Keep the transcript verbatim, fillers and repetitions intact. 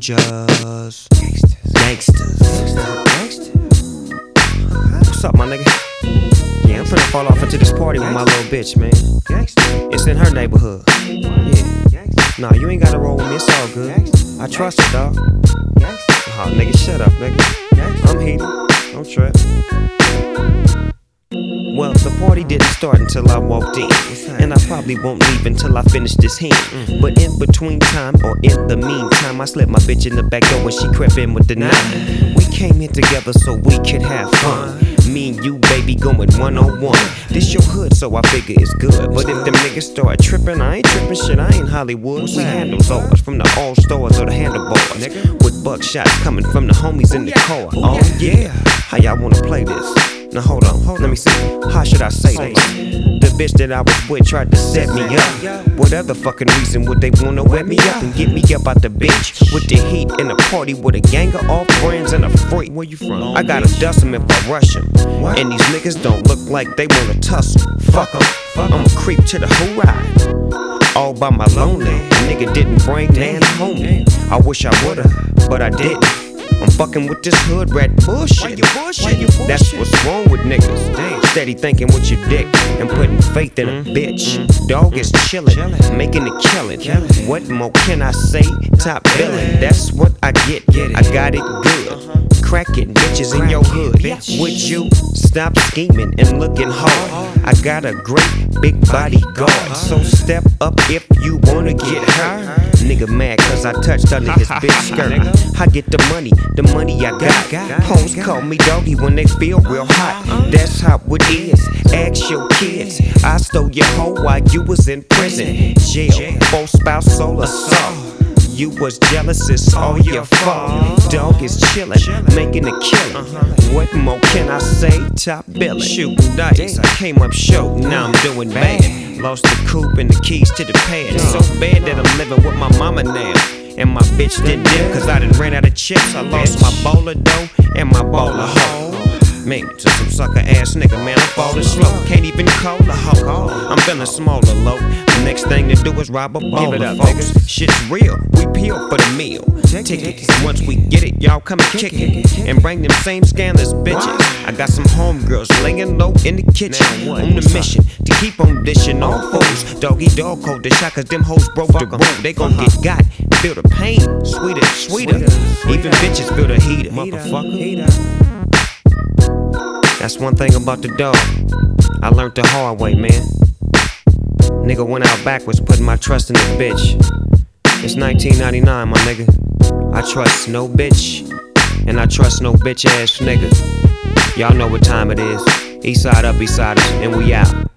Soldiers, gangsters, gangsters. What's up, my nigga? Yeah, I'm finna fall off into this party with my little bitch, man. It's in her neighborhood. Yeah. Nah, you ain't gotta roll with me, it's all good. I trust her, dawg. Oh, nigga, shut up, nigga. I'm heated, don't trip. Well, the party didn't start until I walked in, and I probably won't leave until I finish this hand. But in between time, or in the meantime, I slipped my bitch in the back door when she crept in with the nine. We came in together so we could have fun. Me and you, baby, going one on one. This your hood, so I figure it's good. But if them niggas start tripping, I ain't tripping shit, I ain't Hollywood. We handles ours from the all stars or the handlebars, with buckshots coming from the homies in the car. Oh yeah, how y'all wanna play this? Now hold on, let me see, how should I say this? The bitch that I was with tried to set me up. What other fucking reason would they wanna wet me up and get me up out the bitch with the heat in a party with a gang of all friends and a freak? Where you from? I gotta dust them if I rush them. And these niggas don't look like they wanna tussle. Fuck them, I'm a creep to the whole ride. All by my lonely, nigga didn't bring man home. I wish I would've, but I didn't. I'm fucking with this hood rat bullshit. That's what's wrong with niggas. Damn. Steady thinking with your dick and putting faith in a bitch. Dog is chillin', making it killin'. What more can I say? Top billin', that's what I get. I got it good. Crackin' bitches in your hood. Would you stop scheming and looking hard? I got a great big bodyguard, so step up if you wanna get hurt. Nigga mad cause I touched under his bitch skirt. I get the money, the money I got. Hoes call me doggy when they feel real hot. That's how it is, ask your kids. I stole your hoe while you was in prison. Jail, full spouse, soul assault. You was jealous, it's all your fault. Dog is chillin', making a killing. What more can I say? Top billin', shooting dice. I came up short, now I'm doing bad. Lost the coupe and the keys to the pad. So bad that I'm living with my mama now. And my bitch didn't dip cause I done ran out of chips. I lost my bowler dough and my bowler hoe. Man, to some sucker ass nigga, man, I'm falling slow. Can't even call a hoe. I'm feeling smaller, low. The next thing to do is rob a baller, folks. Shit's real, we peel for the meal. Tickets, and once we get it, y'all come and kick it. And bring them same scandalous bitches. I got some homegirls laying low in the kitchen. On the mission to keep on dishing all foes. Doggy dog cold the shot cause them hoes broke the road. They gon' get got, feel the pain, sweeter, sweeter. Even bitches feel the heater, motherfucker. That's one thing about the dog. I learned the hard way, man. Nigga went out backwards, putting my trust in the bitch. It's nineteen ninety-nine, my nigga. I trust no bitch, and I trust no bitch ass nigga. Y'all know what time it is. East side up, east side, and we out.